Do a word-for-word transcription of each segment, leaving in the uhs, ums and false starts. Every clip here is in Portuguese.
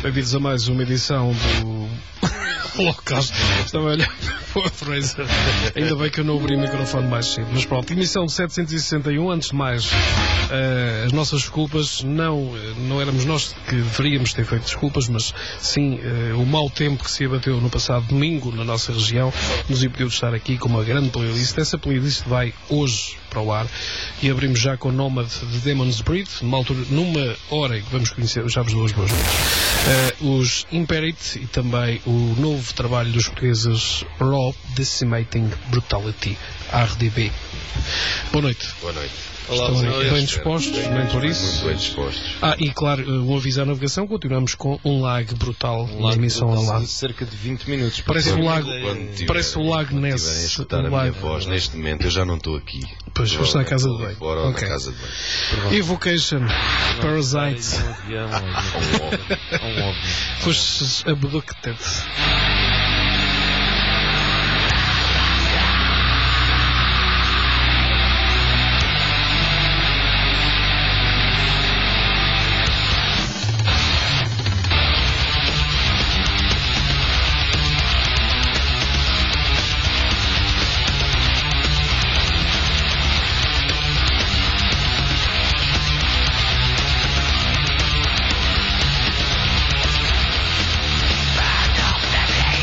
Bem-vindos a mais uma edição do Holocausto. Estava a olhar para a Fraser. Ainda bem que eu não abri o microfone mais cedo. Mas pronto, emissão setecentos e sessenta e um. Antes de mais, uh, as nossas desculpas. Não, não éramos nós que deveríamos ter feito desculpas, mas sim uh, o mau tempo que se abateu no passado domingo na nossa região nos impediu de estar aqui com uma grande playlist. Essa playlist vai hoje para o ar e abrimos já com o Nomad de Demon's Breed, numa, altura, numa hora em que vamos conhecer, já vos dou as boas noites, uh, os Imperit e também o novo trabalho dos portugueses Raw Decimating Brutality, R D B. Boa noite. Boa noite. Olá, estão bem, bem dispostos, nem por isso. Muito bem dispostos. Ah, e claro, um aviso à navegação, continuamos com um lag brutal um na emissão ao lado. Cerca de vinte minutos. Parece o lag, parece o lag Ness. A escutar a minha voz, neste momento eu já não estou aqui. Pois, vou estar na casa de banho. Fora okay. na casa de banho. Evocation, Parasite. Foste abducted. Back up, baby.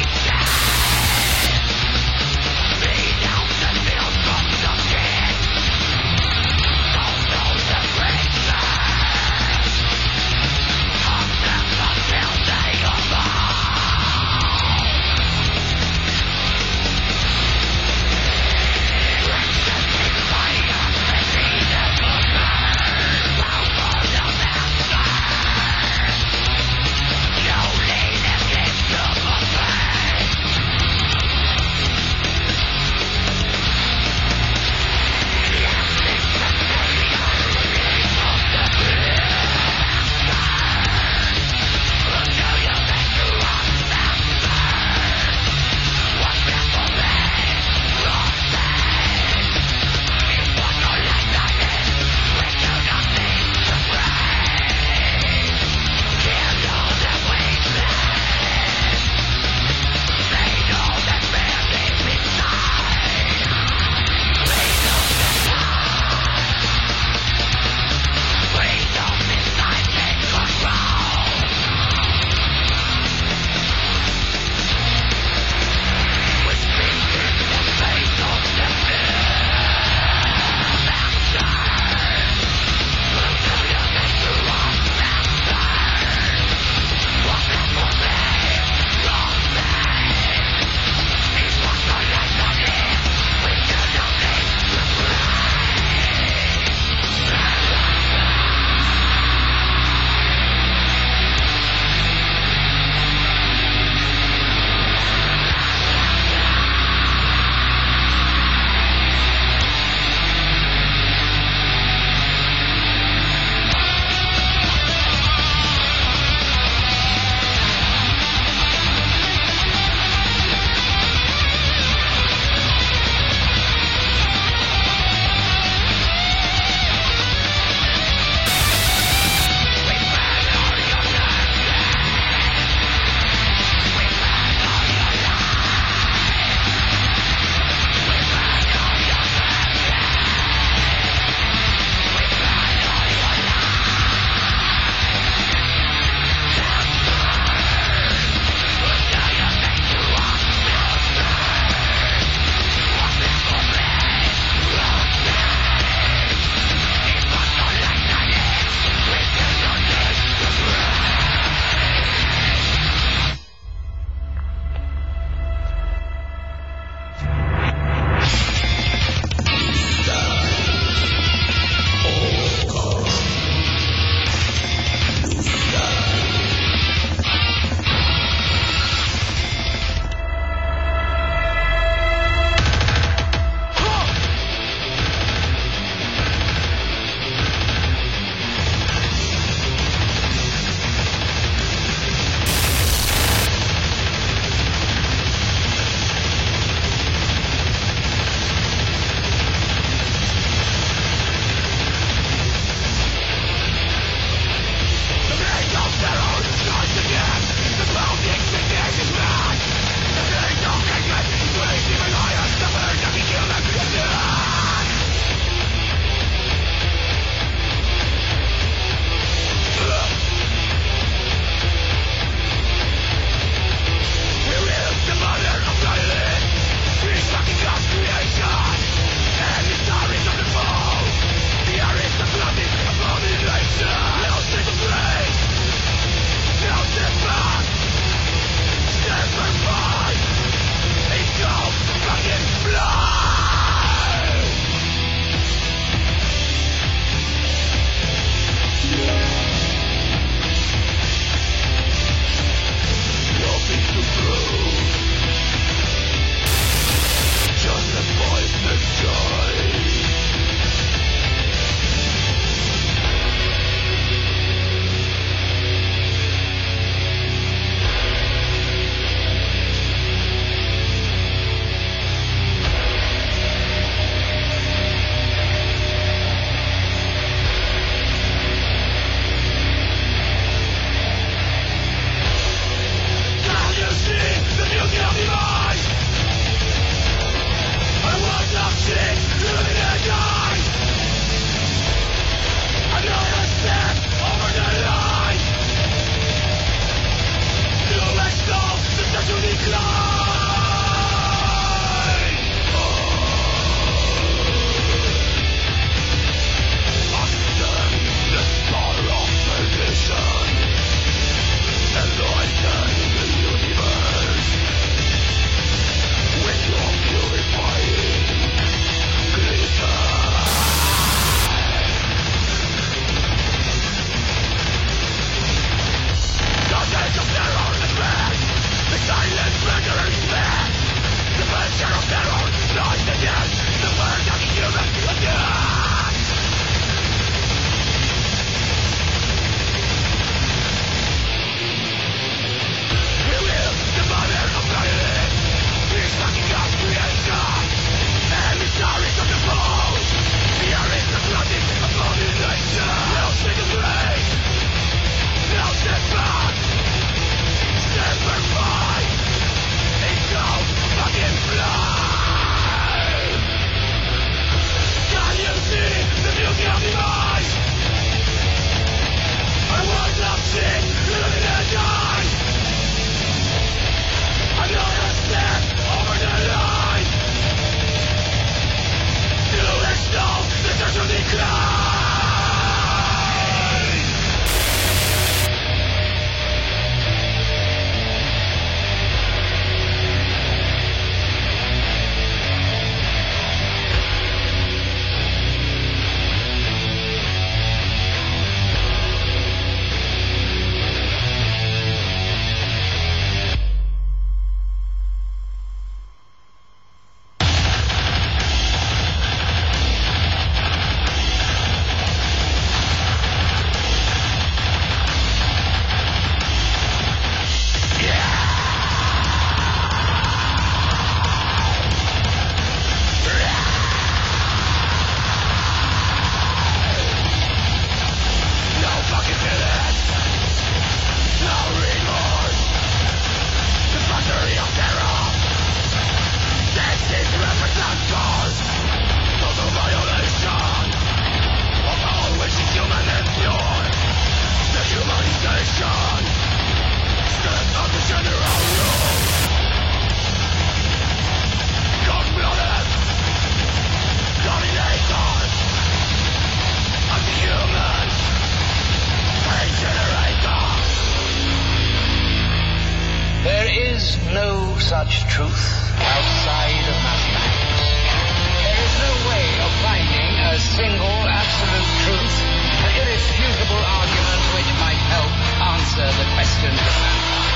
no such truth outside of mathematics. There is no way of finding a single absolute truth, an irrefutable argument which might help answer the questions of mankind.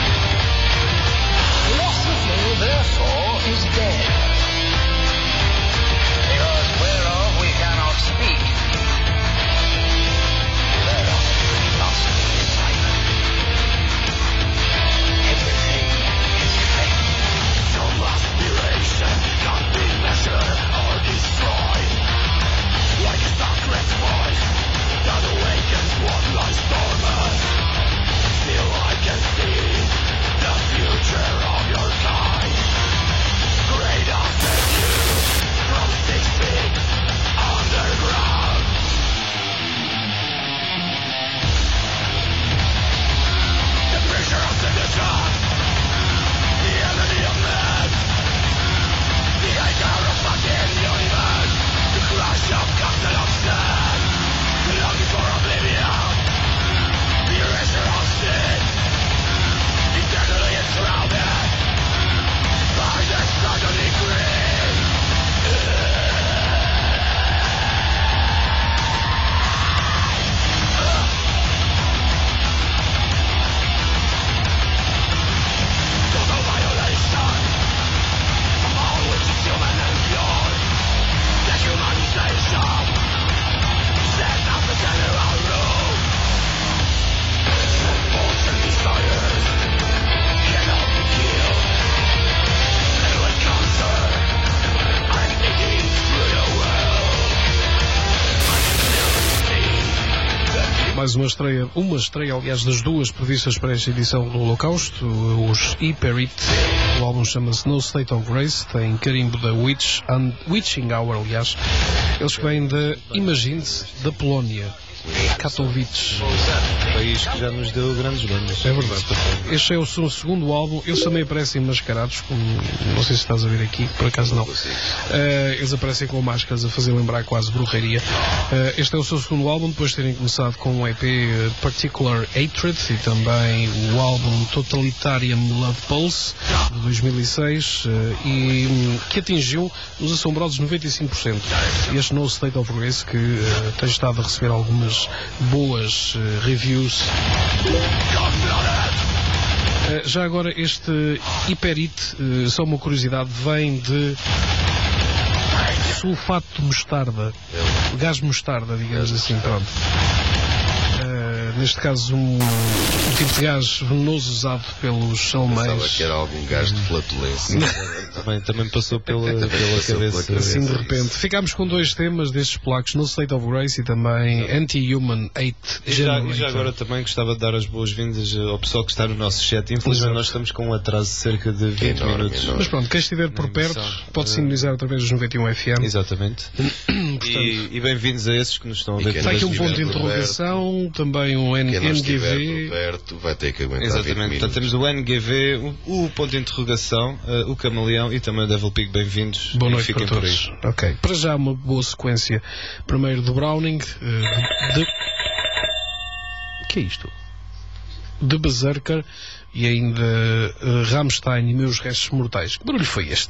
Philosophy, therefore, is dead. Because whereof we cannot speak, thereof we must be silent. Everything is fake. Your aspiration can't be measured or destroyed. Like a sacred voice that awakens what lies dormant. Still I can see the future of your kind. Greater than you, from six feet underground. The pressure of the sun, the enemy of man, the anchor of fucking universe, the crash of captain of sin, the longing for oblivion, the erasure of sin, eternally enshrouded by the suddenly green. Total violation of all which is human and pure. Dehumanization set up the general rule. Thoughts and desires cannot be killed. And when cancer, I'm digging through the world. I can clearly see that Mais uma estreia, uma estreia, aliás, das duas previstas para esta edição do Holocausto, os Hyper Hit. O álbum chama-se No State of Grace, tem carimbo da Witch and Witching Hour, aliás. Eles que vêm da, imagine-se, da Polónia, Katowice. País que já nos deu grandes bandas. É verdade. Este é o seu segundo álbum. Eles também aparecem mascarados, como, não sei se estás a ver aqui, por acaso não. Uh, eles aparecem com máscaras a fazer lembrar quase bruxaria. Uh, este é o seu segundo álbum, depois de terem começado com o E P uh, Particular Hatred e também o álbum Totalitarian Love Pulse de dois mil e seis uh, e um, que atingiu os assombrosos noventa e cinco por cento. Este No State of Grace que uh, tem estado a receber algumas boas uh, reviews. Uh, já agora este Hyper Hit, uh, só uma curiosidade, vem de sulfato de mostarda, gás mostarda, digamos assim, pronto. Uh, neste caso um, um tipo de gás venenoso usado pelos alemães. Pensava que era algum gás de flatulência. também, também passou pela, pela passou cabeça. pela Assim de cabeça, repente. Ficámos com dois temas destes polacos, No State of Grace e também Anti-Human Hate E já, Generator. e já agora também gostava de dar as boas-vindas ao pessoal que está no nosso chat. Infelizmente Exato. nós estamos com um atraso de cerca de vinte Enorme, minutos. enorme. Mas pronto, quem estiver por Na perto emissão. pode sintonizar através dos noventa e um F M. Exatamente. e, e bem-vindos a esses que nos estão a E ver. quem Está aqui um Mas ponto de estiver interrogação, também um N Quem não G estiver V. coberto vai ter que aguentar vinte Exatamente, minutos. portanto temos o N G V, o, o ponto de interrogação, uh, o Camaleão e também o Devil Pig. Bem-vindos. Boa e noite fiquem para por aí. todos. Ok, para já uma boa sequência. Primeiro do Browning, eh, de... O que é isto? De Berserker e ainda uh, Rammstein e Meus Restos Mortais. Que barulho foi este?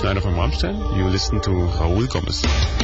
Schneider from Rammstein. You listen to Raúl Gómez.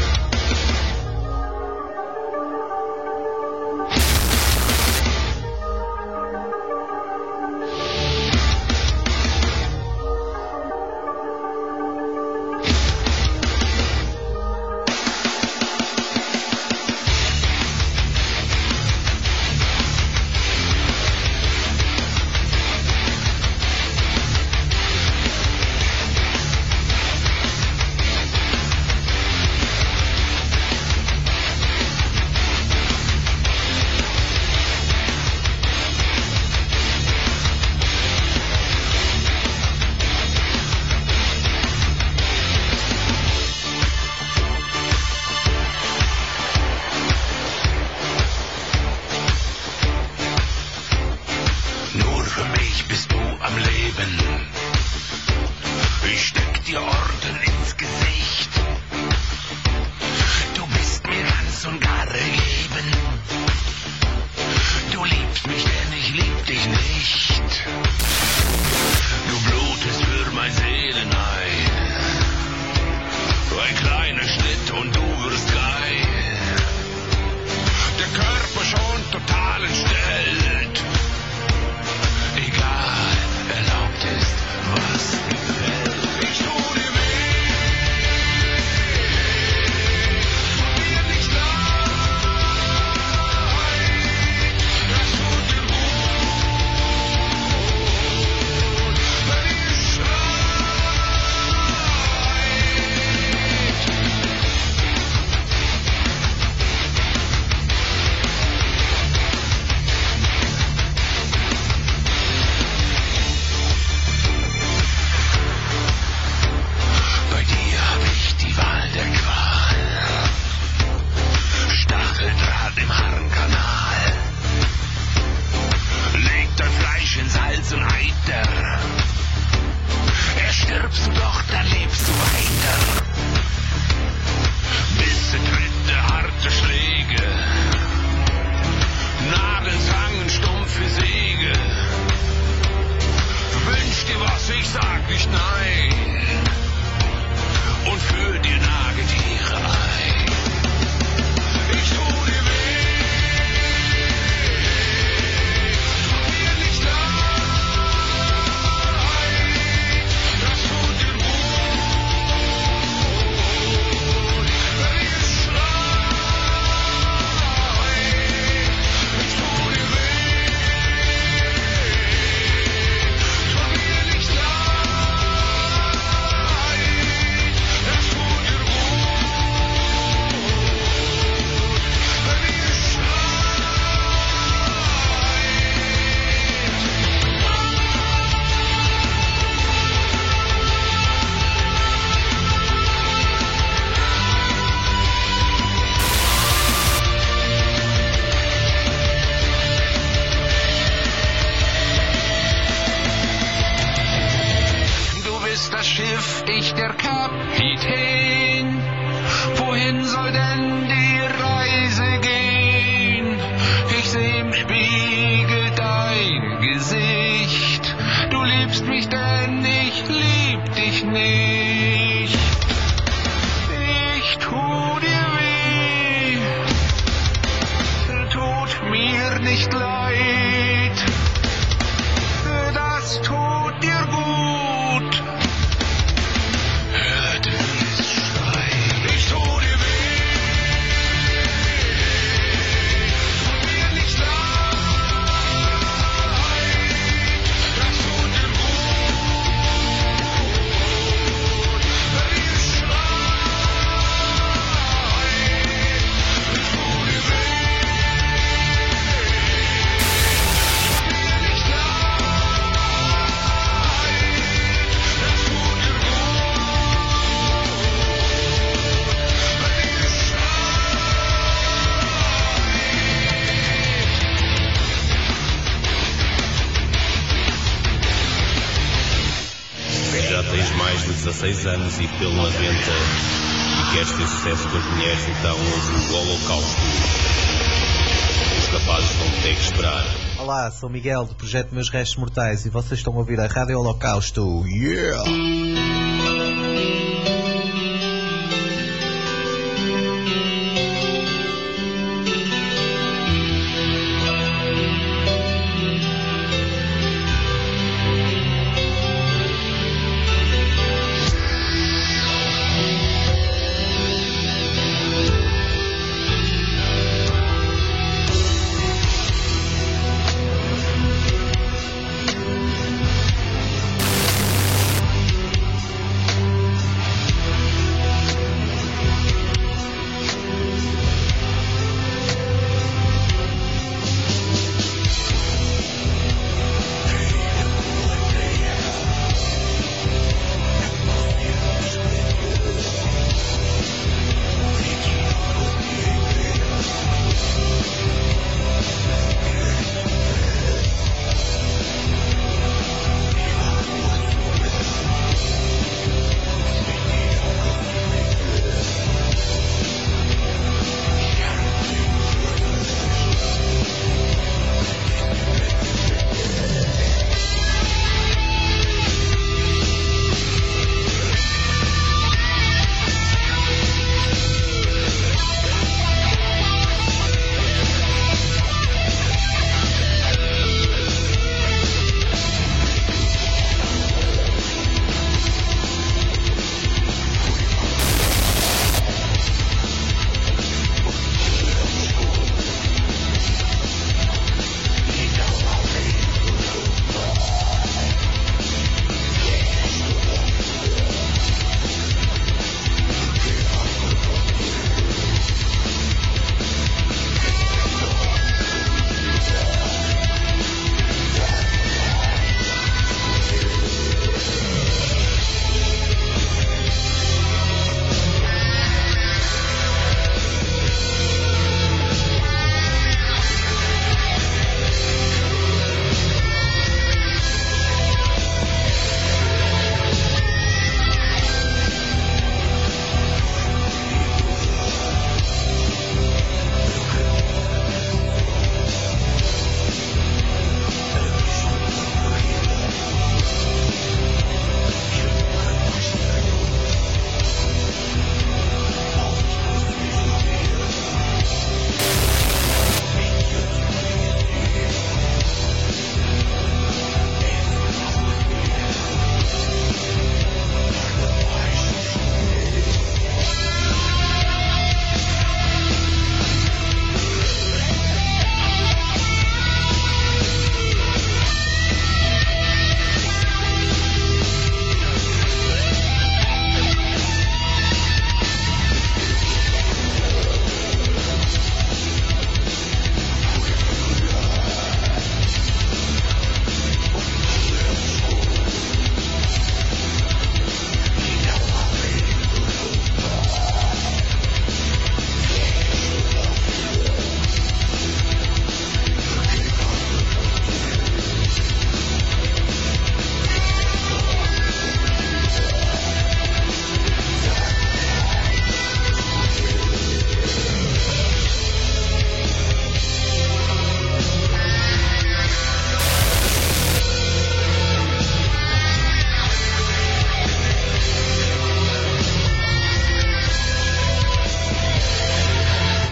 dezasseis anos e pelo noventa e queres ter sucesso com as mulheres, então ouve o Holocausto. Os capazes vão ter que esperar. Olá, sou Miguel do projeto Meus Restos Mortais e vocês estão a ouvir a Rádio Holocausto. Yeah!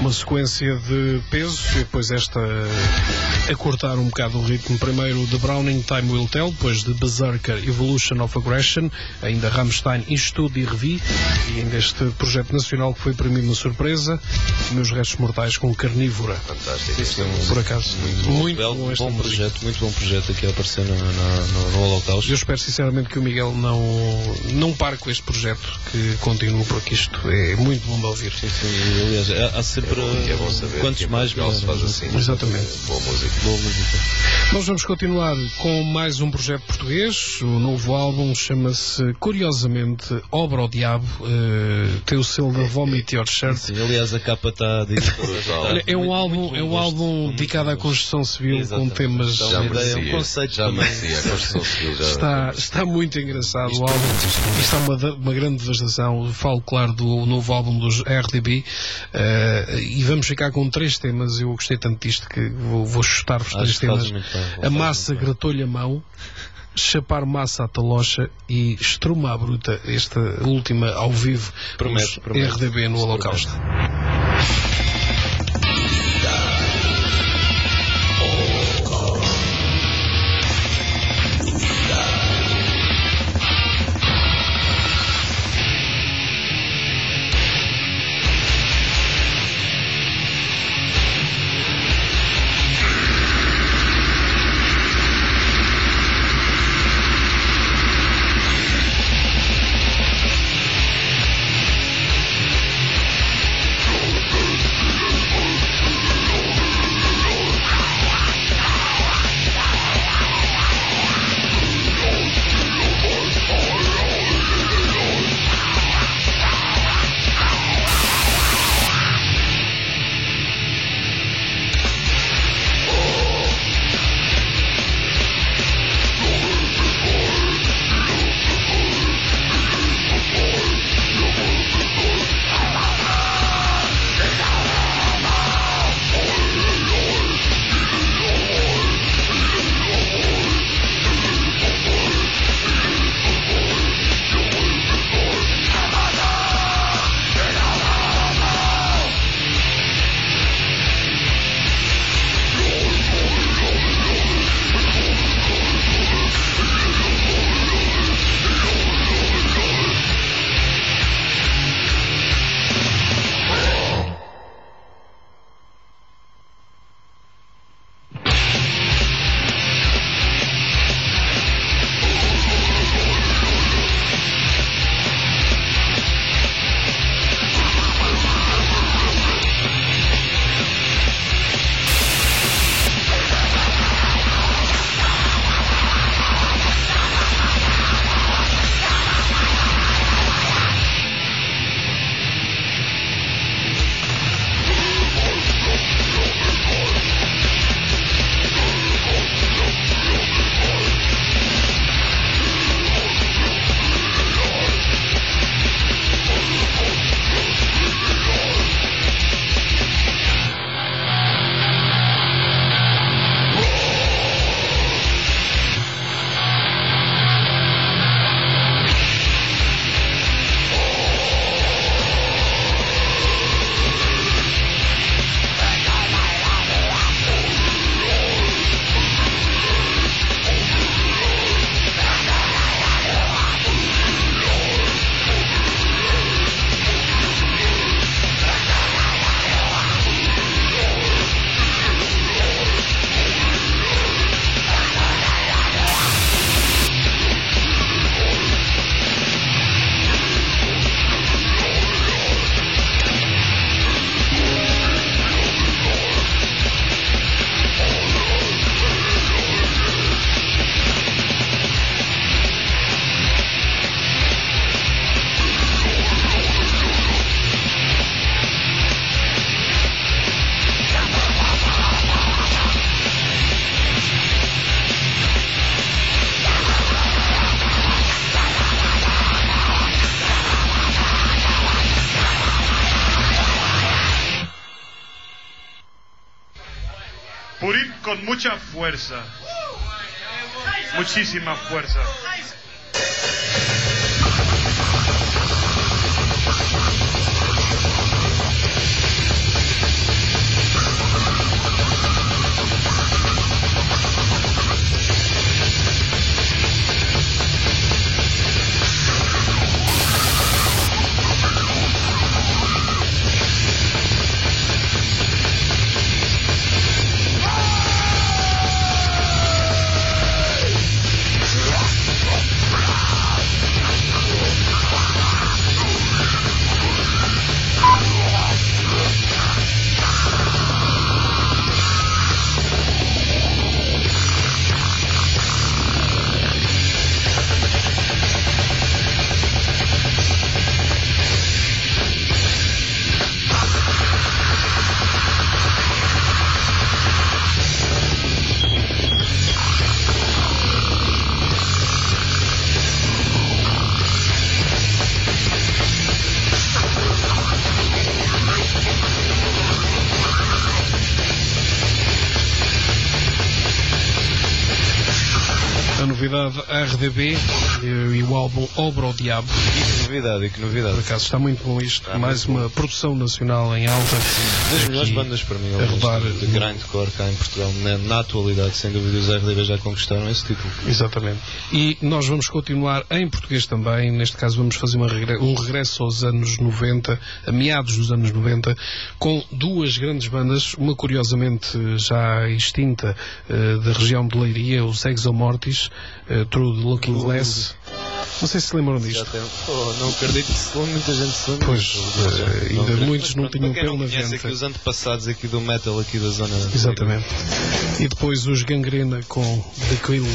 uma sequência de peso e depois esta a cortar um bocado o ritmo. Primeiro The Browning Time Will Tell, depois de Berserker Evolution of Aggression, ainda Rammstein Estude e Revi, e ainda este projeto nacional que foi para mim uma surpresa, Meus Restos Mortais com Carnívora. Fantástico. Isso é Por acaso, muito, muito bom, bom esta bom música. projeto, muito bom projeto aqui a aparecer no, no, no Holocausto. Eu espero sinceramente que o Miguel não, não pare com este projeto, que continue, porque isto é muito bom de ouvir. Sim, sim, aliás, há, há sempre É bom, é bom saber quantos que mais Portugal se faz melhor. assim. Exatamente. Boa música. Boa música. Nós vamos continuar com mais um projeto português. O novo álbum chama-se, curiosamente, Obra ao Diabo. Uh, tem o selo da Vomit Your Shirt. Sim, aliás, a capa está Olha, é um álbum, é um álbum dedicado à construção civil, com temas. Já uma ideia, merecia, um conceito já também. merecia, a construção civil já... Está, está muito engraçado o álbum. Isto é uma, da- uma grande devastação. Falo, claro, do novo álbum dos R D B. Uh, e vamos ficar com três temas. Eu gostei tanto disto que vou, vou chutar-vos três Acho que fazes temas. muito bem, A fazes massa muito bem. gratou-lhe a mão, chapar massa à talocha e estruma à bruta. Esta última ao vivo. Promete, os promete. R D B no Promete. Holocausto. Purim con mucha fuerza. Muchísima fuerza. a novidade R D B e o álbum Obra ao Diabo. E que novidade, e que novidade. Por acaso está muito bom isto. Ah, mais uma bom. Produção nacional em alta. Das melhores bandas para mim, a rodar de grindcore cá em Portugal. Na, na atualidade, sem dúvida, os R D B já conquistaram esse título. Exatamente. E nós vamos continuar em português também. Neste caso vamos fazer uma regre... um regresso aos anos noventa, a meados dos anos noventa, com duas grandes bandas, uma curiosamente já extinta, uh, da região de Leiria, os Exomortis, uh, Through the Looking Glass. Não sei se se lembram disto. Tem... Oh, não acredito que se lembra, muita gente se lembra. Pois, uh, ainda não, muitos não tinham pelo na venta. Aqui os antepassados aqui do metal, aqui da zona... Exatamente. E depois os Gangrena com The Killed.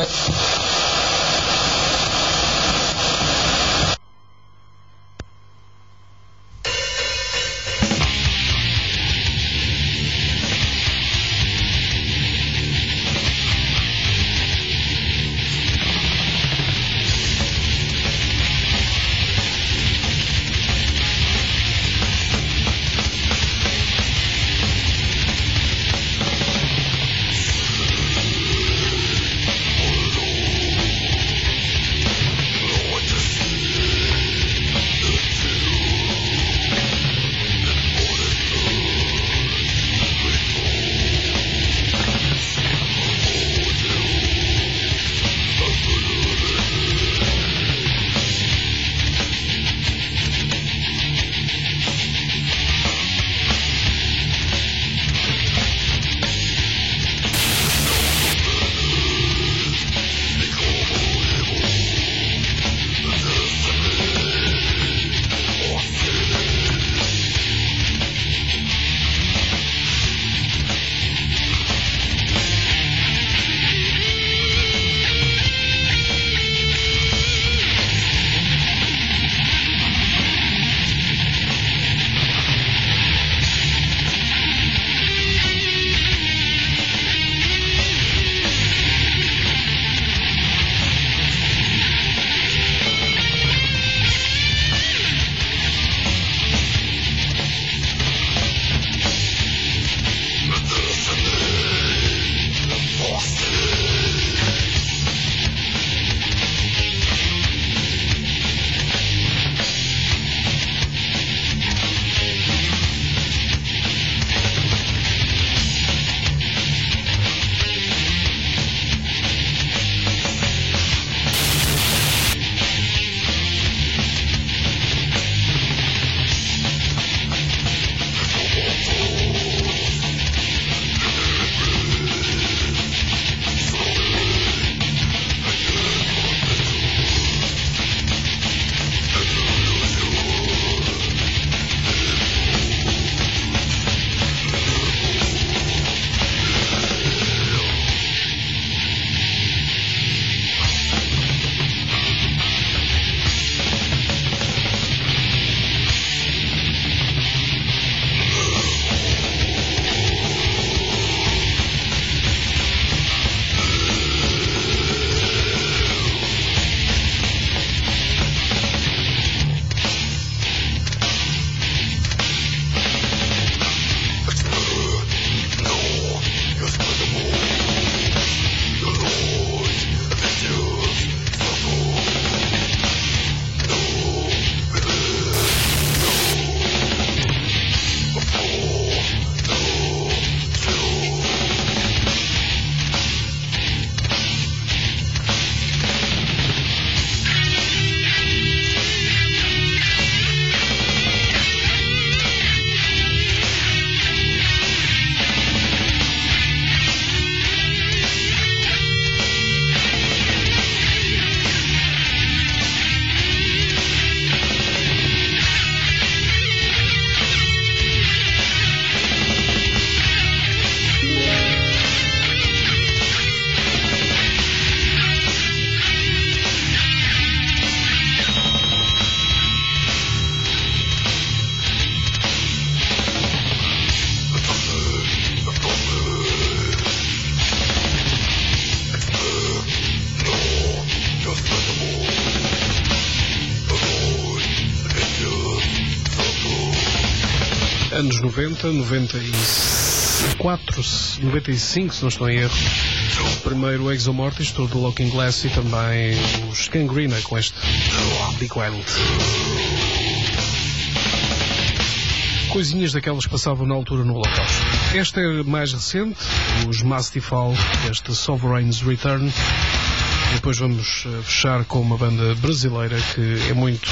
anos noventa, noventa e quatro, noventa e cinco, se não estou em erro. Primeiro o Exomortis, todo o Looking Glass, e também os Gangrena com este Big Wild. Coisinhas daquelas que passavam na altura no Holocausto. Esta é mais recente, os Mastifal, este Sovereign's Return. E depois vamos uh, fechar com uma banda brasileira que é muito,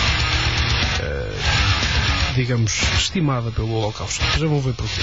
uh, digamos, estimada pelo Holocausto. Já vão ver porquê.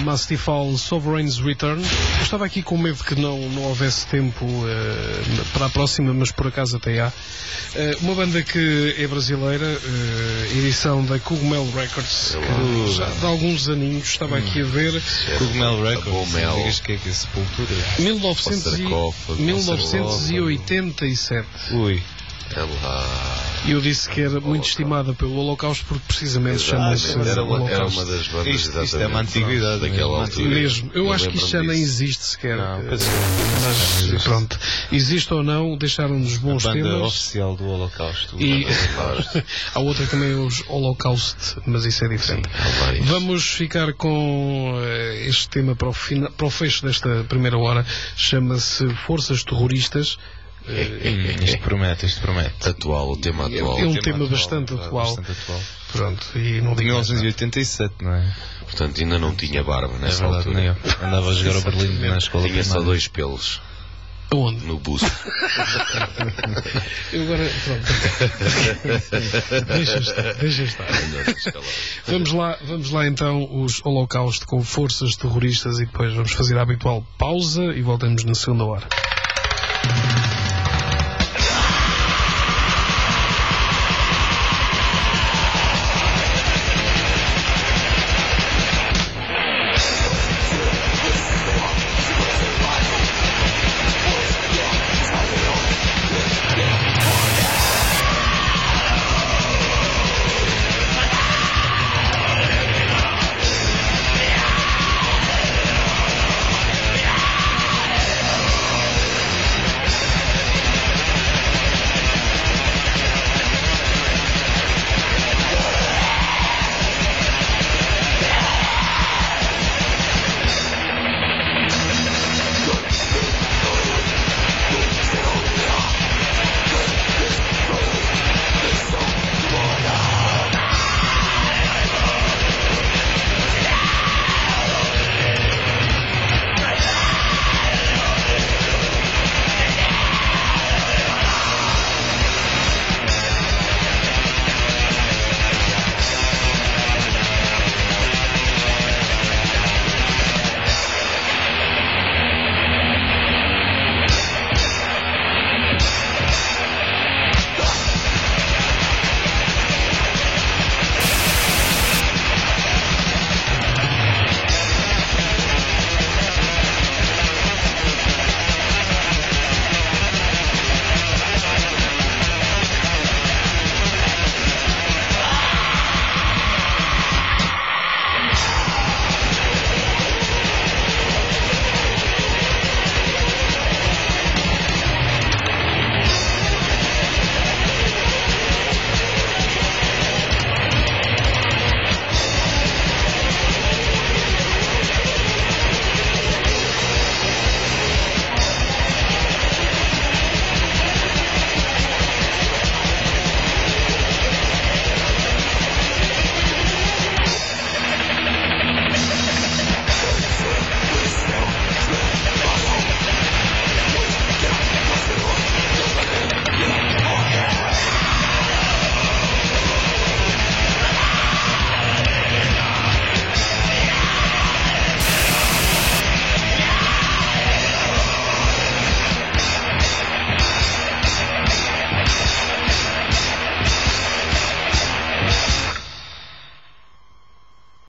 Mastifal Sovereign's Return. Eu estava aqui com medo que não, não houvesse tempo uh, para a próxima, mas por acaso até há. Uh, uma banda que é brasileira, uh, edição da Cogumelo Records, que já de alguns aninhos, estava aqui a ver. Cogumelo Records, Mel. digas que é que é Sepultura. mil novecentos e oitenta e sete. Ui. É lá. E eu disse que era muito estimada pelo Holocausto porque precisamente chama-se Era uma, era Holocausto. uma das bandas, Isto, exatamente. isto é uma antiguidade daquela uma altura. Mesmo. Eu, Eu acho que isto já lembro-me nem disso. existe sequer. Não, pois mas existe. pronto. Existe ou não, deixaram-nos bons A banda temas. oficial do Holocausto. E há outra também, os Holocaust, mas isso é diferente. Há vários. Vamos ficar com uh, este tema para o, fina, para o fecho desta primeira hora. Chama-se Forças Terroristas. Hum, isto promete, isto promete. Atual, o tema atual. É um tema tema atual, bastante claro, atual. bastante atual. Pronto, e não De digo mil mais novecentos e nada. oitenta e sete, não é? Portanto, ainda não tinha barba É nessa verdade, altura. nem eu. Andava a jogar ao Berlim na escola Tinha só primária. dois pelos Aonde? no busto. Eu agora, pronto. deixa estar, deixa estar. Vamos lá, vamos lá então, os Holocausto com forças terroristas, e depois vamos fazer a habitual pausa e voltamos na segunda hora.